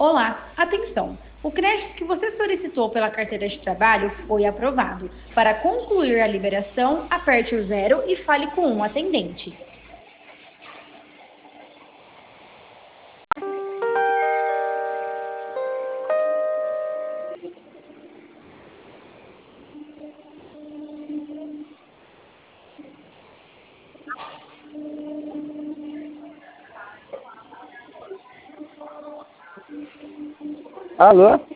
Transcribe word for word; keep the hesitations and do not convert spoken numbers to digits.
Olá, atenção! O crédito que você solicitou pela carteira de trabalho foi aprovado. Para concluir a liberação, aperte o zero e fale com um atendente. Alô?